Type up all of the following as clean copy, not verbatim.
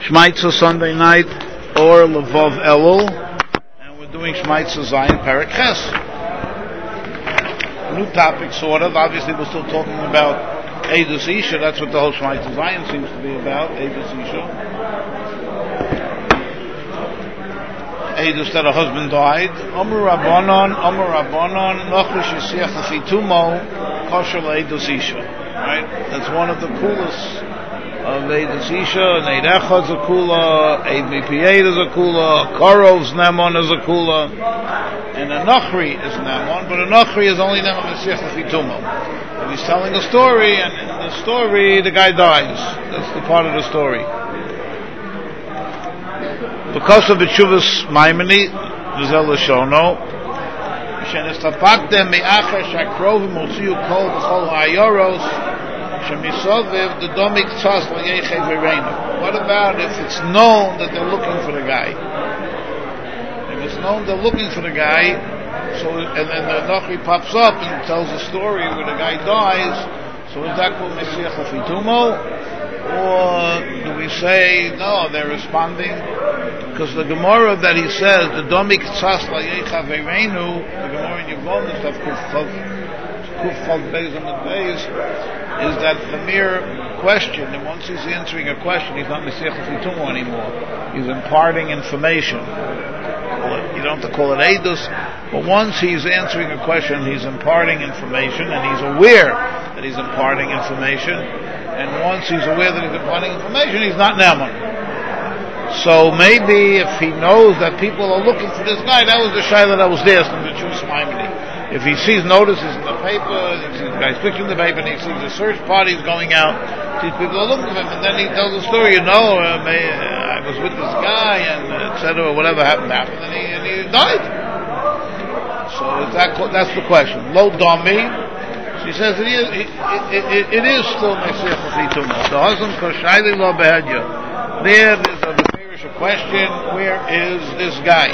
Shmaitza Sunday night or Levov Elul, and we're doing Shmaitza Zion Perek Ches. New topic, sort of. Obviously, we're still talking about Eidus Isha. That's what the whole Shmaitza Zion seems to be about. Eidus Isha. Eidus that a husband died. Omer Rabbanon, Nochri Shesiach Lefitumo, Kosher Eidus Isha. Right? That's one of the coolest of Eidus Isha. Eid Echad is a kula, Eid Mipied is a kula, Korov's Nemon is a kula, and a Nochri is Nemon, but a Nochri is only Nemon Mesiach Lefitumo. And he's telling a story, and in the story the guy dies. That's the part of the story. Because of the Tshuvas Maimoni, Vizel Lashono, Shenestapaktem Me'acher Shakrovim Utziu Kol B'chol Ha'ayoros Shemisoviv the Domik Tzas L'Yechev V'Reinu. What about if it's known that they're looking for the guy? If it's known they're looking for the guy, so and then the Nochri pops up and tells a story where the guy dies, so is that called Mesiach Lefitumo? Or do we say, no, they're responding? Because the Gemara that he says, the Domik Tzas L'Yecha V'Reinu, the Gemara in Yevamot of Kuf Chav Beis Amud Beis, is that the mere question, and once he's answering a question, he's not Mesiach Lefitumo anymore. He's imparting information. Well, you don't have to call it Eidus, but once he's answering a question, he's imparting information, and he's aware that he's imparting information. And once he's aware that he's imparting information, he's not Neman. So maybe if he knows that people are looking for this guy, that was the shayla that was there from the Tshuvas Maimoni. If he sees notices in the paper, he sees the guy's picture in the paper, and he sees the search parties going out, these people are looking for him, and then he tells the story, I was with this guy, and etc., whatever happened, and he died. So that's the question. Lo Dami. She says it is still Mesiach Lefitumo. The husband Koshayli Lo Behedya. There's a very question, where is this guy?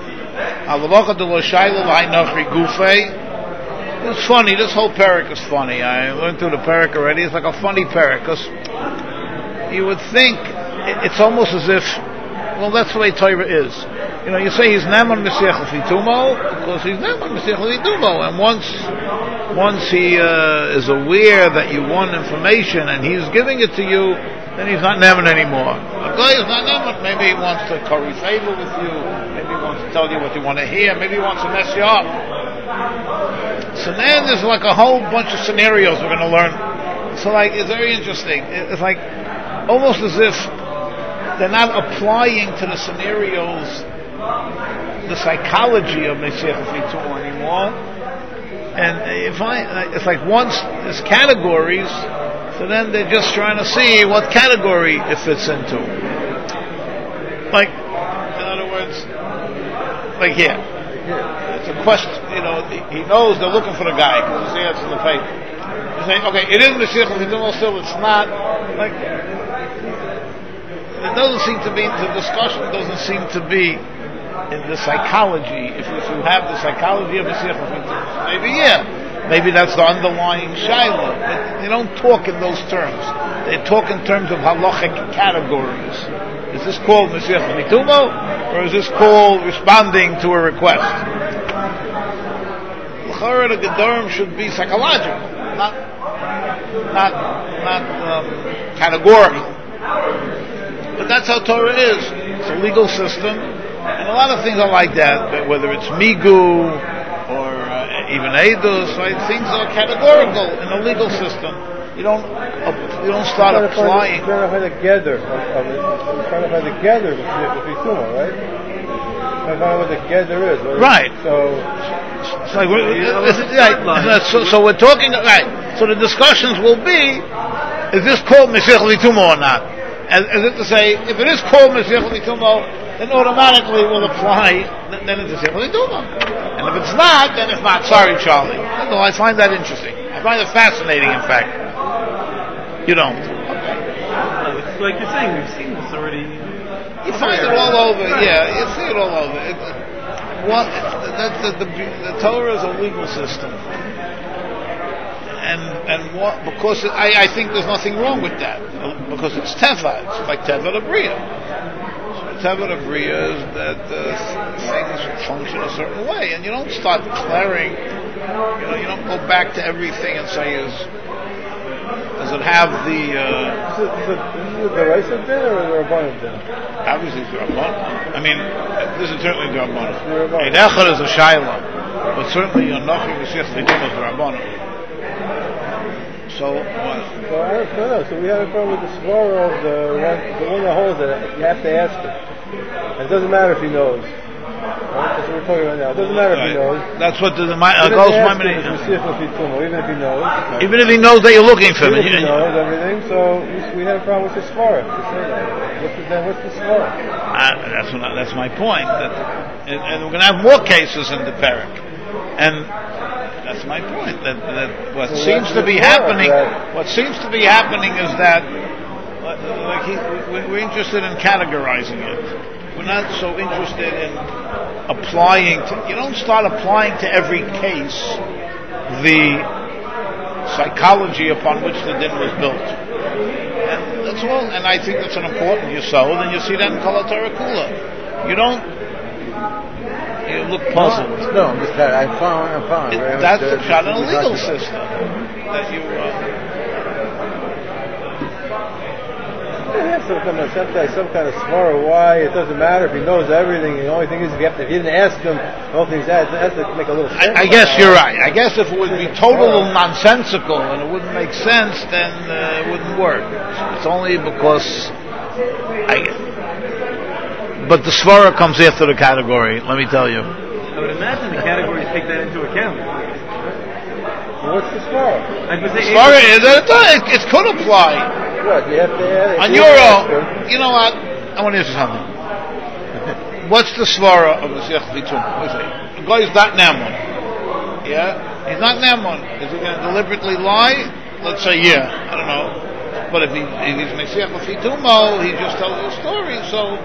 It's funny, this whole parak is funny. I went through the parak already. It's like a funny parak, because you would think it's almost as if, well, that's the way Torah is. You say he's Neman Mesiach Lefitumo because he's Neman Mesiach Lefitumo, and once he is aware that you want information and he's giving it to you, then he's not Neman anymore. A guy is not Neman. Maybe he wants to curry favor with you. Maybe he wants to tell you what you want to hear. Maybe he wants to mess you up. So then there's like a whole bunch of scenarios we're going to learn. So it's very interesting. It's like almost as if they're not applying to the scenarios the psychology of Mesiach Lefitumo anymore. And it's like once there's categories, so then they're just trying to see what category it fits into. Like, in other words, like here. It's a question, he knows they're looking for the guy because it's the answer in the paper. He's saying, okay, it is Mesiach Lefitumo, still it's not. Like, it doesn't seem to be, the discussion doesn't seem to be in the psychology. If you have the psychology of Mesiach Lefitumo, maybe that's the underlying shayla, but they don't talk in those terms. They talk in terms of halachic categories. Is this called Mesiach Lefitumo, or is this called responding to a request? L'chara, the gedorim should be psychological, not categorical. But that's how Torah is. It's a legal system, and a lot of things are like that. Whether it's migu or even eidus, right? Things are categorical in a legal system. You don't start applying. Clarify the gather. Clarify the gather with Lefitumo, right? Clarify what the gather is. Right. So we're talking right. So the discussions will be: is this called Mesiach Lefitumo or not? As if to say, if it is called Mesiach Lefitumo, then automatically will apply. Then it's Mesiach Lefitumo, and if it's not, then it's not. Sorry, Charlie. No, I find that interesting. I find it fascinating. In fact, you don't. Okay. It's like you're saying, we've seen this already. You find it all over. Right. Yeah, you see it all over. The Torah is a legal system. and what, because I think there's nothing wrong with that, because it's teva. It's like teva the bria. So teva the bria is that things function a certain way, and you don't start declaring. You don't go back to everything and say, does it have the... Is it the rice of din or the rabbanon din? Obviously it's the rabbanon. I mean, this is certainly the rabbanon. Ein echad is a shayla, but certainly your nochi v'siach v'tum is the rabbanon. So what? So I don't know. So we have a problem with the svara of the one that holds that you have to ask him. And it doesn't matter if he knows. Right? That's what we're talking about now. It doesn't matter if he knows. That's what the goes even if he knows that you're looking for him. Even if he knows everything, so we have a problem with the svara to say that. What's the svara? That's my point. And we're going to have more cases in the parak. And that's my point. That what so seems to be happening. What seems to be happening is that we're interested in categorizing it. We're not so interested in applying to... You don't start applying to every case the psychology upon which the din was built. And that's all. And I think that's an important yesod, and you see that in Kol HaTorah Kula. You don't... You look puzzled. No, I'm fine. That's the shot in a legal system. That you... some kind of svara why it doesn't matter if he knows everything. The only thing is if you didn't ask him, the whole thing's that. It has to make a little sense. I guess you're right. I guess if it would be totally nonsensical and it wouldn't make sense, then it wouldn't work. It's only because but the svara comes after the category. Let me tell you. I would imagine the categories take that into account. Well, what's the svara? Svara it could apply. What, you have to add on your own, you know what? I want to ask you something. What's the svara of the Masech Vitum? The guy is not Naman. Yeah? He's not Naman. Is he going to deliberately lie? Let's say, yeah. I don't know. But if he's Masech Vitumo, he just tells you a story. So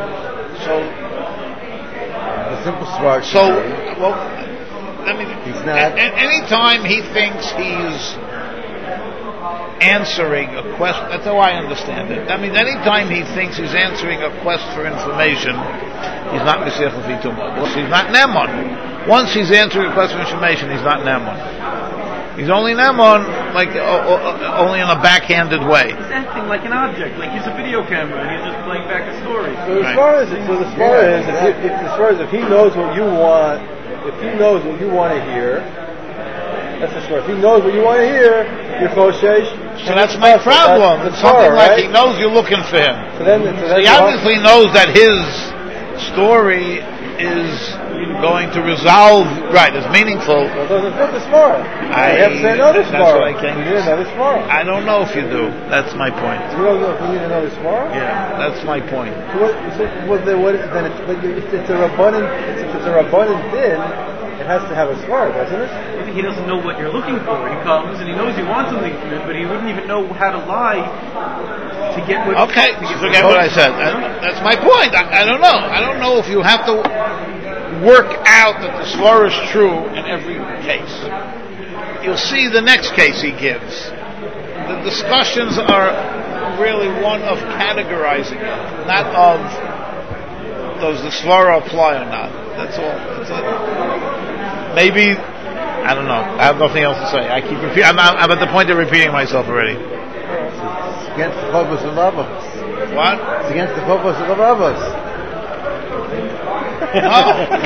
the simple svara. Well, I mean, he's not. Anytime he thinks he's answering a question, that's how I understand it. I mean, anytime he thinks he's answering a quest for information, he's not Masech Vitumo. He's not Naman. Once he's answering a quest for information, he's not Naman. He's only Naman, like only in a backhanded way. He's acting like an object, like he's a video camera, and he's just playing back a story. So as far as if he knows what you want, if he knows what you want to hear, that's the story. If he knows what you want to hear, you're koshesh. So that's my problem. It's something like he knows you're looking for him. So he obviously knows that his story is going to resolve, right, is meaningful. Well, doesn't fit the svara. You have to say another svara. You need another svara. I don't know if you do. That's my point. You don't know if you need another svara? Yeah, that's my point. It's a rabbanon. If it's a rabbanon din, it has to have a svara, doesn't it? He doesn't know what you're looking for. He comes and he knows you want something from him, but he wouldn't even know how to lie to get what. Okay, forget what I said. That's my point. I don't know. I don't know if you have to work out that the svara is true in every case. You'll see the next case he gives. The discussions are really one of categorizing it, not of does the svara apply or not. That's all. That's it. Maybe. I don't know. I have nothing else to say. I keep repeating. I'm at the point of repeating myself already. It's against the purpose of Rabbos. What? It's against the purpose of Rabbos. No,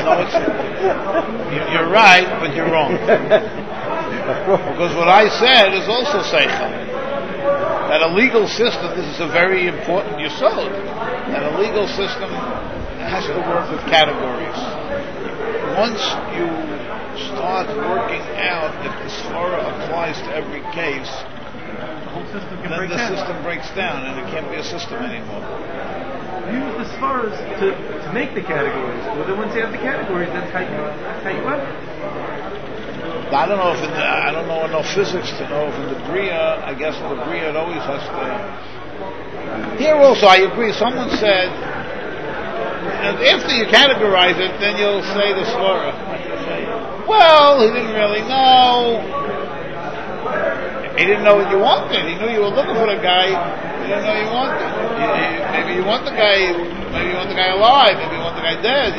you're right, but you're wrong. Because what I said is also seichel. That a legal system, this is a very important yesod, that a legal system has to work with categories. Once you start working out if the svara applies to every case, the whole system can then break the down. system breaks down and it can't be a system anymore. Use the svaras to make the categories. Well, then once you have the categories, that's how you have it. I don't know I don't know enough physics to know if in the Bria, I guess in the Bria it always has to. Here also I agree. Someone said, and after you categorize it, then you'll say the svara. Well, he didn't really know. He didn't know what you wanted. He knew you were looking for the guy. He didn't know you wanted. Maybe you want the guy. Maybe you want the guy alive. Maybe you want the guy dead.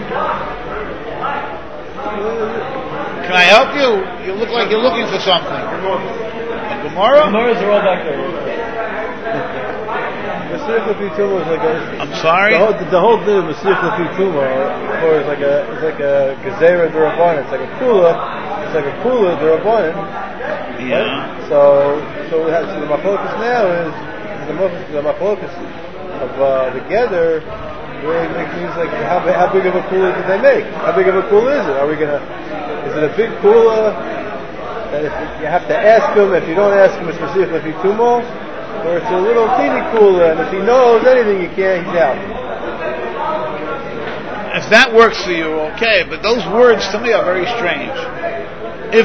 Can I help you? You look like you're looking for something. A Gemara? Gemaras are all back there. Masich Lefi Tumah is like a... I'm sorry? The whole thing of Masich Lefi Tumah is like a Gezerah D'Rabbanan. It's like a Kula D'Rabbanan. Yeah. Right? So the machlokas now is the machlokas of the gather really means like how big of a kula did they make? How big of a kula is it? Is it a big kula that if you have to ask him, if you don't ask him, it's Masich Lefi Tumah, or it's a little teeny kula, and if he knows anything, he's out. If that works for you, okay, but those words to me are very strange. If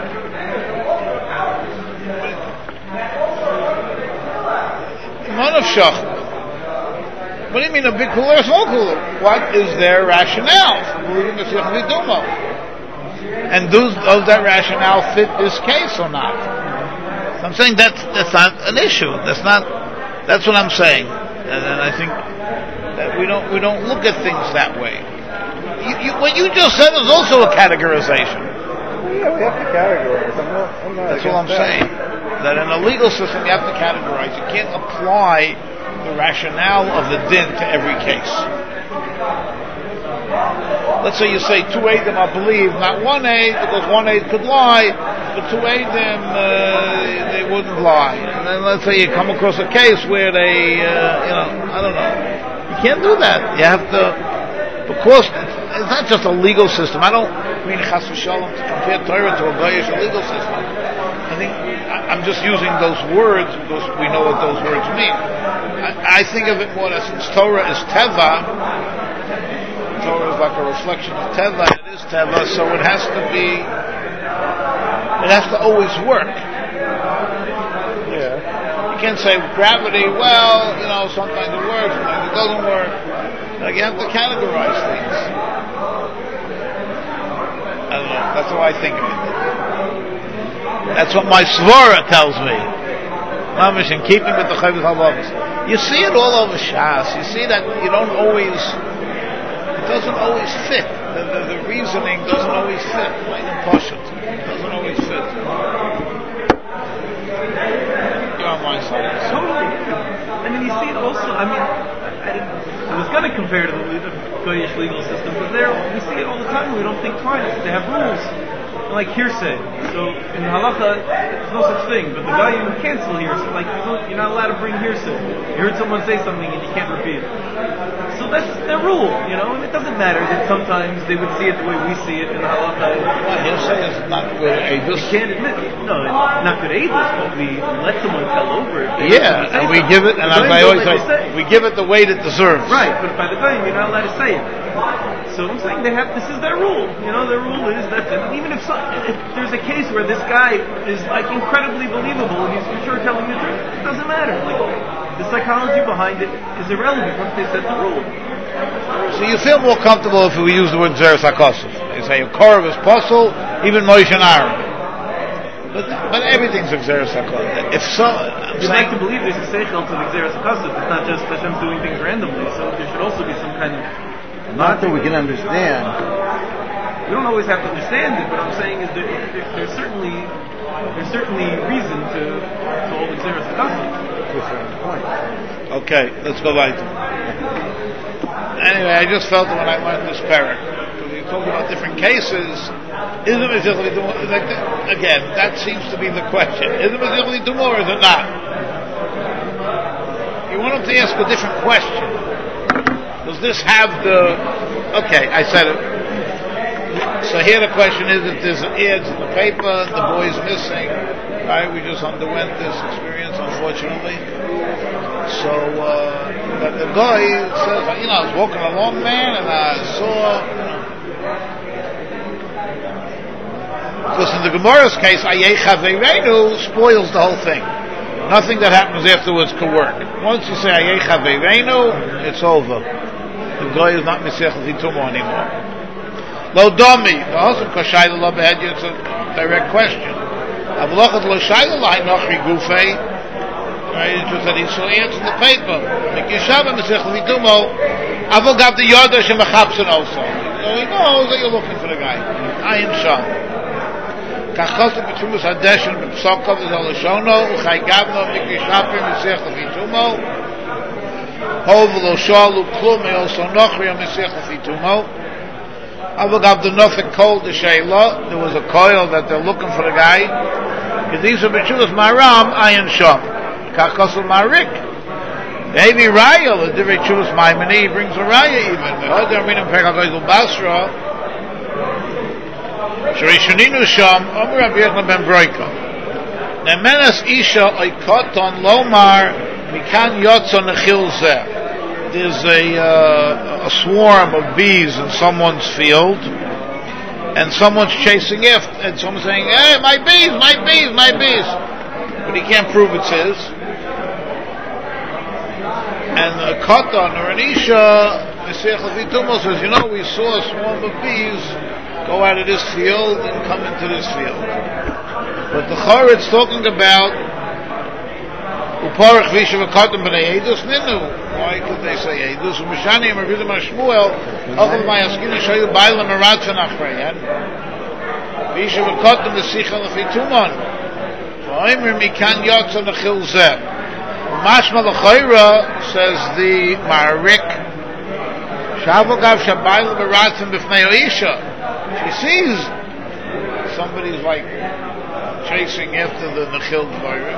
what do you mean a big kula or a small kula? What is their rationale for believing Masich Lefi Tumah? And does that rationale fit this case or not? So I'm saying that's not an issue. That's what I'm saying. And I think that we don't look at things that way. What you just said is also a categorization. Well, yeah, we have to categorize. I'm not That's what I'm saying. That in a legal system you have to categorize. You can't apply the rationale of the din to every case. Let's say you say two Eidim I believe, not one Eid, because one Eid could lie, but two Eidim they wouldn't lie. And then let's say you come across a case where they, I don't know. You can't do that. You have to, because it's not just a legal system. I don't mean Chas v'Shalom to compare Torah to a Goyish legal system. I think I'm just using those words because we know what those words mean. I think of it more as since Torah is Teva. Torah is like a reflection of Teva. It is Teva, so it has to always work. Yeah. You can't say gravity. Well, sometimes it works, sometimes it doesn't work. Like you have to categorize things. I don't know. That's how I think of it. That's what my svara tells me. Mamish, in keeping with the Chovos HaLevavos. You see it all over Shas. You see that you don't always. It doesn't always fit. The reasoning doesn't always fit. It doesn't always fit. You're on my side. Totally. And then you see it also, I was going to compare to the Goyish legal system, but we see it all the time. We don't think twice. They have rules. Like hearsay. So in halacha, there's no such thing. But the guy you cancel hearsay, like you're not allowed to bring hearsay. You heard someone say something and you can't repeat it. So that's their rule, and it doesn't matter that sometimes they would see it the way we see it in halacha. Hearsay is not good edus. You can't admit it. No, it's not good edus, but we let someone tell over it. Yeah, and we give it, and as I always say, we give it the weight it deserves. Right, but by the time you're not allowed to say it. So I'm saying this is their rule. Their rule is that even if there's a case where this guy is like incredibly believable and he's for sure telling the truth, it doesn't matter. Like the psychology behind it is irrelevant once they set the rule. So you feel more comfortable if we use the word Zeres HaKosov. You say a Korov is possible, even Moshe and Aaron. But everything's Zeres HaKosov. If so, you'd like to believe there's a seichel to the Zeres HaKosov. It's not just Hashem's doing things randomly. So there should also be some kind of. Not that we can understand. We don't always have to understand it. What I'm saying is that there's certainly reason to hold the Zeres HaKosov. To a certain point. Okay, let's go right. Anyway, I just felt it when I learned this parak. Because you're talking about different cases. Is it Masich Lefi Tumah? Again, that seems to be the question. Is it Masich Lefi Tumah or is it not? You want him to ask a different question. Does this have the... Okay, I said it. So here the question is if there's ads in the paper, the boy's missing, right? We just underwent this experience, unfortunately. So, but the guy says, I was walking along, man, and I saw... Because in the Gemara's case, Ayecha Ve'reinu spoils the whole thing. Nothing that happens afterwards can work. Once you say Ayecha Ve'reinu, it's over. The guy is not Masich Lefi Tumah anymore. Lo domi, the husband Kashai Lo Behedya, it's a direct question. Avlochat lo shayla lai nochri gufei. Right, it just that he saw answer the paper. Mikishavim Mesech Vitumo. Avol got the Yoda Shemachapson also. So he knows that you're looking for the guy. Ayin Sham. Kachosik B'Tzumus Hadeshin B'Psokov Zaloshono Uchay Gavno Mikishavim Mesech Vitumo. Hovelo Shalu Klum also Nochri Mesech Vitumo. Avol got the Nofik Kol the Sheila. There was a coil that they're looking for the guy. Kedisa B'Tzumus Maram Ayin Sham. Kachosul Marik. Maybe Raya, the Divrei Chuvas Maimoni brings a Raya even. The other Minim Pekagoyzel Basra. Sharishuninu Sham, Omer Rabbi Yechon ben Broika. Nemenas Isha Oikoton Lomar Mikan Yotzon Nechil Zeh. There's a swarm of bees in someone's field, and someone's chasing after, and someone's saying, "Hey, my bees, my bees, my bees," but he can't prove it's his. And a Katan or an Isha, Mesech Vitumo says, we saw a swarm of bees go out of this field and come into this field. But the Choretz talking about Uparach Vishav Katan B'nei Eidus Ninu. Why could they say Eidus? Umishani Mervidim HaShmuel Ochel Mayaskina Shayu Bailam Aratvan Achreyan Vishav Katan B'sicha L'Fitumon V'oimer Mikan Yotza Nechil Zeh. Mashma l'chayra, says the Marik, Shavogav Shabayla Baratzim B'fnei Oisha. She sees somebody's like chasing after the Nechil Dvarim.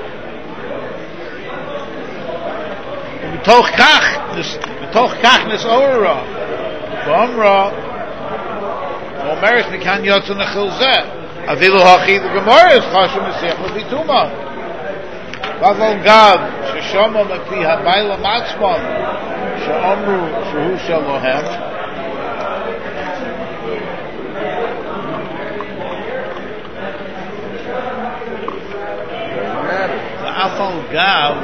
B'toch kach nis'ora. V'omra, Omeres Mikan Yotza Nechil Zeh. Avilu hachi, the Gemara is Chashim Mesech L'Vituma. Vaval Gav, Sheshama Mepi Habayla Matzman, She'omru Shehu Shalohem. Vaval Gav,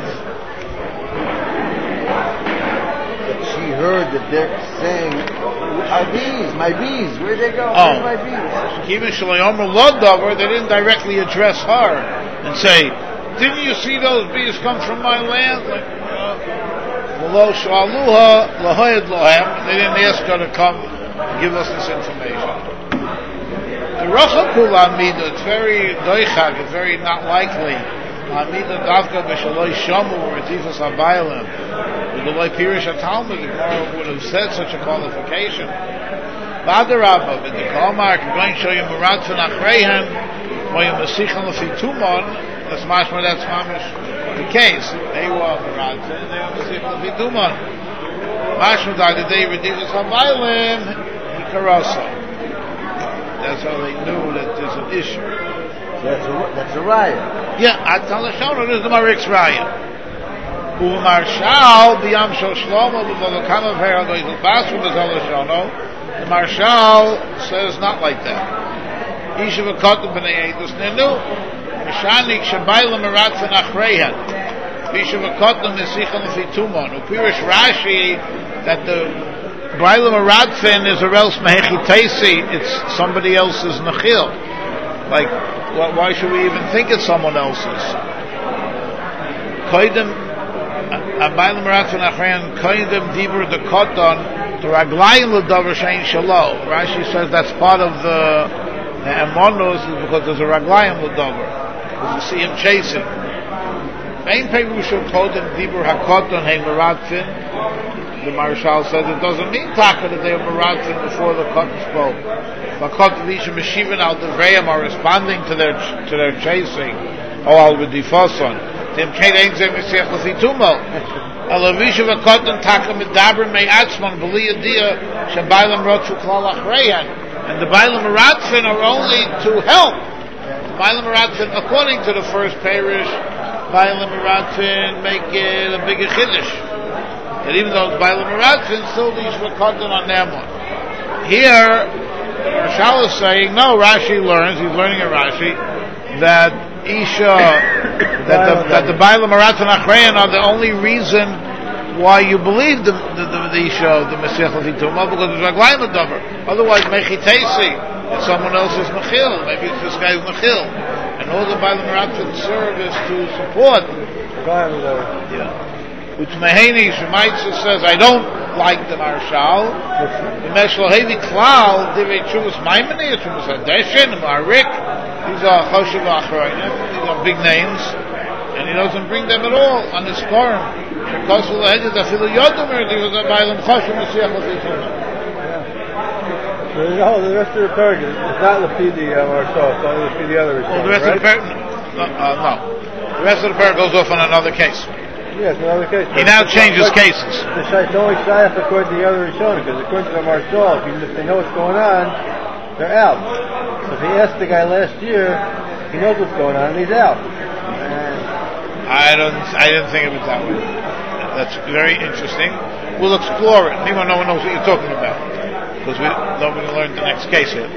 she heard that they're saying, "Our bees, my bees, where'd they go? Where's my bees?" Even Shalomer Lodover, they didn't directly address her and say, "Didn't you see those bees come from my land?" Like, they didn't ask her to come give us this information. The Rachakul Amida, it's very doichak, it's very not likely. Amida Davka B'Shaloi Shamu or Tifas Habaylim. With the Loi Pirish HaTalmud, the Gemara would have said such a qualification. Badarabba, with the Kalmar, going to show you Muratfan Achreihem, or you Masichan Lefitumon. That's mashma, that's mamish the case. They were Maradza and they were Masichan Lefitumon. Mashma died the day Redivas Habaylim, Hikarasa. That's how they knew that there's an issue. That's a riot. Yeah, Atal Hashono, this is the Marik's riot. Umarshal, B'yam Shel Shlomo, B'volokama V'eragoyzel Basra, B'zal Hashono. The Marshal says not like that. Isha V'kotem B'nei Eidus Nenu. Mishanik Shabayla Meratzan Achrehen. Isha V'kotem Nesichan L'Fitumon. Upirish Rashi that the Baila Meratzan is or else Mehechitesi, it's somebody else's Nechil. Like, why should we even think it's someone else's? Koidem Abayla Meratzan Achrehen Koidem Dibur the Koton to Raglayim L'Dover Shein Shalo. Rashi says that's part of the Emonus is because there's a Raglayim L'Dover. Because you see him chasing. Ein Perusha Koidem Dibur HaKoton Hein Meratzin. The Marshal says it doesn't mean Taka that they were Meratzin before the Koton spoke. Koton Visha Meshivin Al Devreim are responding to their chasing. Oh, Al V'Difoson. Tim Kate Ein Zeh Mesiach L'Fitumo. Alavisha v'koton taka medaber me'atzman b'li yadiyah she'baylam rotzu klal achreyan, and the baylam meratzin are only to help. The baylam meratzin, according to the first parish, baylam meratzin make it a bigger chiddush. That even though it's baylam meratzin, still these v'koton on them one. Here, Rashal is saying, no, Rashi learns, he's learning a Rashi, that Isha, that the Bailam Meratzin Achreyan are the only reason why you believe the Isha, the Mesiach L'Fituma, because it's Raglayim L'Dover. Otherwise, Mechitesi, it's someone else's Mechil. Maybe it's this guy's Mechil. and all the Bailam Ratchet serve is to support. Yeah. Which Meheni Shemaitza says, I don't like the Marshal. The Meshlohevi Klal, Divrei Tshuvas Maimoni, Tshuvas Hadeshin, Marik, these are Choshev Achroinim, these are big names, and he doesn't bring them at all on his Koram. Because of the Hedges, Afilu Yodomer, he was a Bailam Choshev Mashiach Lefituna. So the rest of the parak is not Lefidi Marshal, it's only Lefidi other Rishon, the rest of the parak, no. The rest of the parak goes off on another case. Yes, another case. He now changes cases. It's only Shayach according to the other Rishon, because according to the Marshal, if they know what's going on, they're out. So if he asked the guy last year, he knows what's going on, and he's out. I didn't think of it that way. That's very interesting. We'll explore it. No one knows what you're talking about, because nobody learned the next case yet.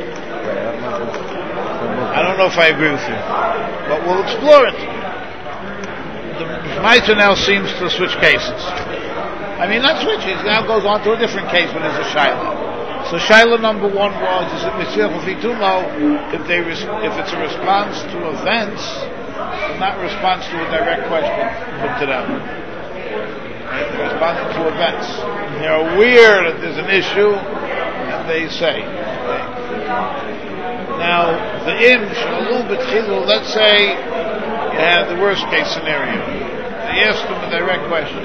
I don't know if I agree with you, but we'll explore it. The Shemaitza now seems to switch cases. I mean, not switch. He now goes on to a different case when there's a Shaila. So Shaila number one was, is it Mashiach Lefitumo if it's a response to events, but not a response to a direct question put to them. Right? They're responding to events. They're aware that there's an issue, and they say. Okay? Now, the Im Shalom B'Tchilu, let's say you have the worst case scenario. They asked him a direct question.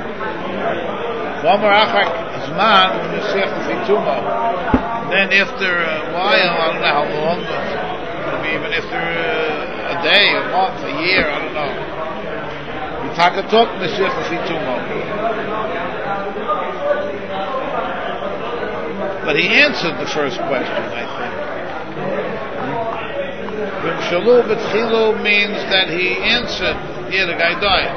Then after a while, I don't know how long, maybe even after a day, a month, a year, I don't know. But he answered the first question, I think. Shalu B'Tchilu means that he answered, yeah, the guy died.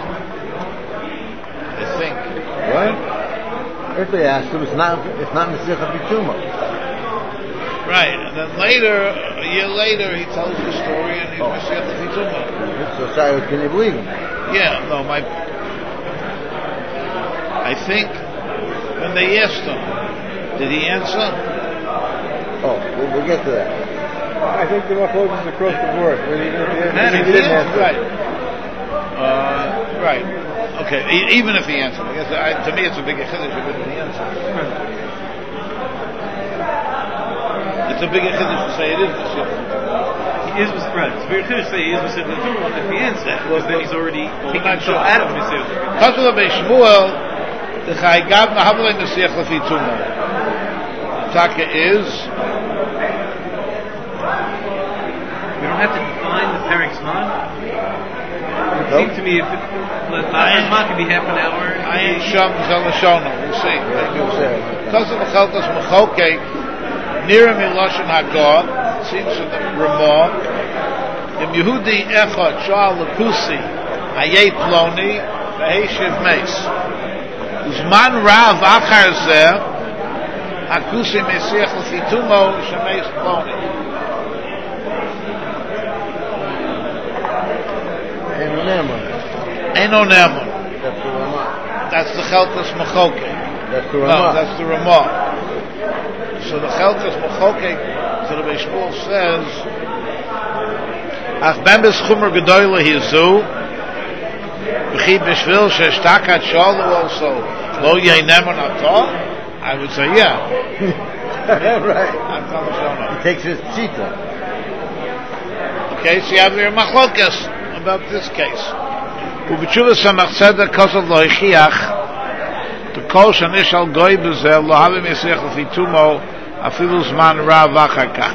I think. What? If they asked him, it's not Mashiach Lefituma. Right, and then later, a year later, he tells the story and he's Mashiach Lefituma. So, Shai, can you believe him? Yeah, no, I think when they asked him, did he answer? Oh, we'll get to that. I think the Machlokas is across the board. He didn't answer. Right. Right. Okay. Even if he answered, I guess to me it's a bigger chiddush if he answered. It's a bigger chiddush to say it is Mashiach. He is right. It's very chiddush to say he is Mashiach if he answered, because then he's already taking himself out of Mashiach. Kasula Beishmuel, the Chaygav Mahavle Mashiach Lefituma. Taka is. We don't have to define the Perek Zman. It would seem to me if the Zman could be half an hour. Ayin Sham Zalashona. We'll see. Because of the Chalkas Mechokek, Nira Miloshin Hagor, seems to the Ramah, Im Yehudi Echad Shal Lakusi, Ayei Ploni, Vaheshiv Meis. Uzman Rav Achar Zeh, Akusi Mesiach Lefitumo, Shemeis Ploni. Eno Neman. That's the Ramah. That's the Chelkas Mechokek. That's the Ramah. No, that's the Ramah. So the Chelkas Mechokek, so the Beishmuel says, Ach Bembes Chumer Gedoyle Hizu, B'chi B'shvil Sheshtakat Shalu also, Lo Yei Neman Atah? I would say, yeah. Right. He takes his tzita. Okay, so you have your Machlokas about this case. Ubechuvah Samach Tzedek Kosov Lo Ichiach, the Kol Shanish Al Goy Bezel Lo Havim Yisrech Lefitumo Afilu Zman Rav Achakach.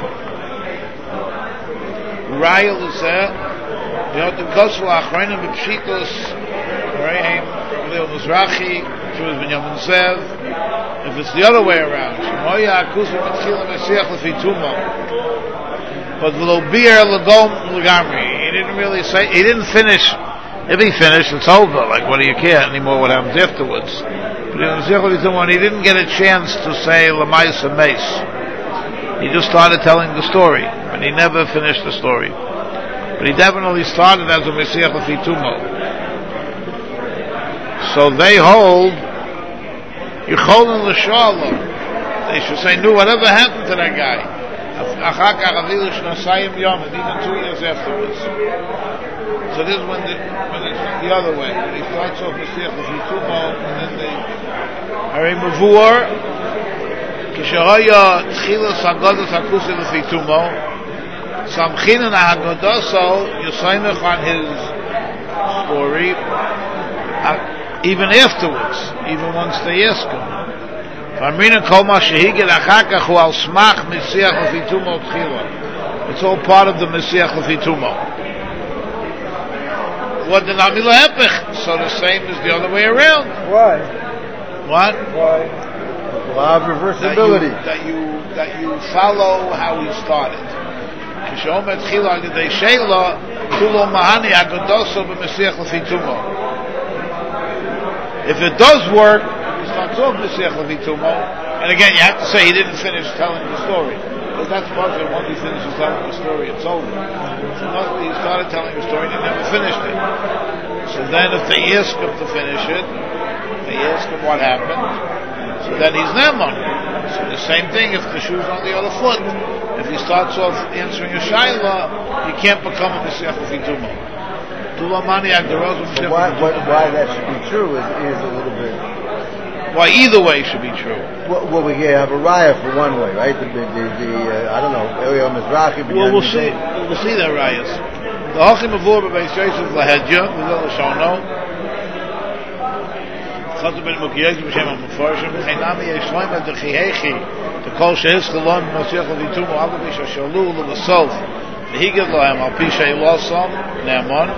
Rayel is there. You know the Kosov Achronim B'Pshitos Rehem Leo Mizrachi Shuvah Ben Yamin Zev. If it's the other way around, Shemoya Akusim B'Tchila Mesiach Lefitumo. But V'lo Bir L'Dom L'Gamri. He didn't really say. He didn't finish. If he finished, it's over. Like, what do you care anymore what happens afterwards? But he didn't get a chance to say Lamais and Mace. He just started telling the story, and he never finished the story. But he definitely started as a Mesiach Lefitumo. So they hold Yicholin L'Shalom. They should say, no, whatever happened to that guy? Achar kach avilu shnosayim yom, and even 2 years afterwards. So this is when it's the other way. When he starts off Mesiach Lefitumo, and then they Harei Mavur, Kishahoya Tchilos Haggados Hakusi Lefitumo, Samchinan HaGadoso, Yosaynach on his story, even afterwards, even once they ask him. Famrina Koma Shehigel Achakach Hu Al Smach Mesiach Lefitumo Tchila. It's all part of the Mesiach Lefitumo. What the Namila Hepech? So the same as the other way around. Why? What? Why? Law of reversibility. That you follow how he started. Kishomet Chila Gedei Sheila Kulo Mahani Agodoso b'Mesiach Lefitumo. If it does work, he starts off Mesiach Lefitumo, and again you have to say he didn't finish telling the story. Because that's part of it. Once he finishes telling the story, it's over. So mostly he started telling the story and he never finished it. So then if they ask him to finish it, they ask him what happened, so then he's Neman. So the same thing if the shoe's on the other foot. If he starts off answering a Shaila, he can't become a Mesiach Lefitumo. Tulamani Agdaroz Mesiach Lefitumo. Why that should be true is a little bit. Why either way should be true. Well, we have a raya for one way, right? The I don't know, Elio Mizrahi. Well, we'll see that rayas. The Hachim Avur b'Beis Yosef Lahedja, L'Zol L'Shono, Chazal ben Mukiyek b'Shem HaMefarshim, V'cheinami Yeshloim et Dechihechi, the Kol Shehiz Chalon Mesiach Lefitumo, Ava B'Sha Shalu L'Vasof, V'higad Lohem Al Pi Sheilosam Ne'amon,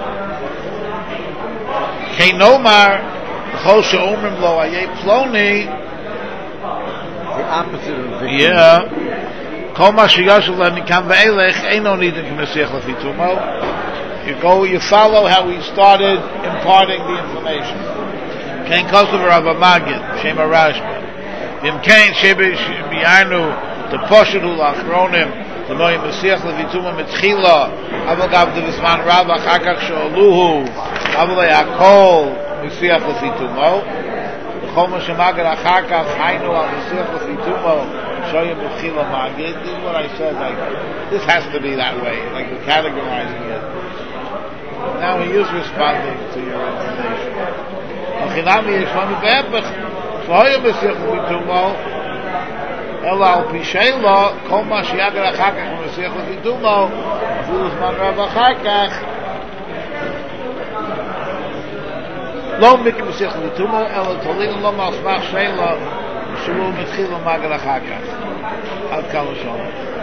Keinomar Chol she'omrim lo ayei ploni. The opposite of the Yeah. Kol ma sheyashuv lehem mikam ve'elech eino nidin k'Mesiach Lefitumo. You follow how he started imparting the information. Kein kosav Rav Magid, Shema Rashba. V'im kein shebi'arnu the poshedu lachronim the moyim Mesiach Lefitumo mitchila aval gav devizman rav achakach she'oluhu aval yakol Mesiach Lefitumo. The Choma Shemagad Achakach Hainu Al Mesiach Lefitumo Shoyim B'Chila Magid. This is what I said. Like this has to be that way. Like we're categorizing it. Now he is responding to your information. Achinami Yeshvami Be'epech Shoyim Mesiach Lefitumo Ela Al Pi Sheila Kol Ma Sheyagad Achakach Mesiach Lefitumo Afilu Zman Rav Achakach Lo Miki Mesiach Lefitumo Ela Tolin Lo Masmach Sheila Shulu Mitchila Magad Achakach Ad Kal Shon.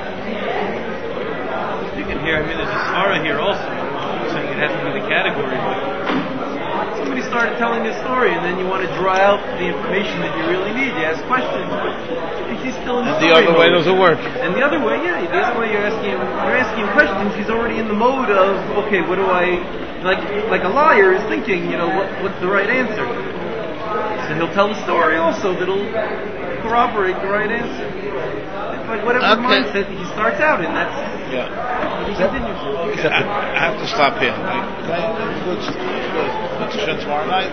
You can hear, there's a Svara here also, saying it has to be the category, but somebody started telling a story and then you want to draw out the information that you really need. You ask questions, but he's still in the story. And the other way doesn't work. And the other way, the other way you're asking questions, he's already in the mode of, okay, what do I, like a liar is thinking, what's the right answer? So he'll tell the story also that'll corroborate the right answer. It's like whatever mindset he starts out in, that's what he continues with. I have to stop here. Okay? Good. Let's show tomorrow night.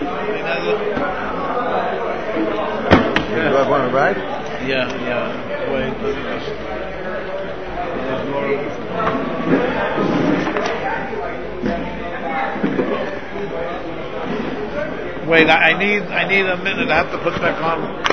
Do I want to ride? Yeah. Wait, let me just... Wait, I need a minute. I have to put back on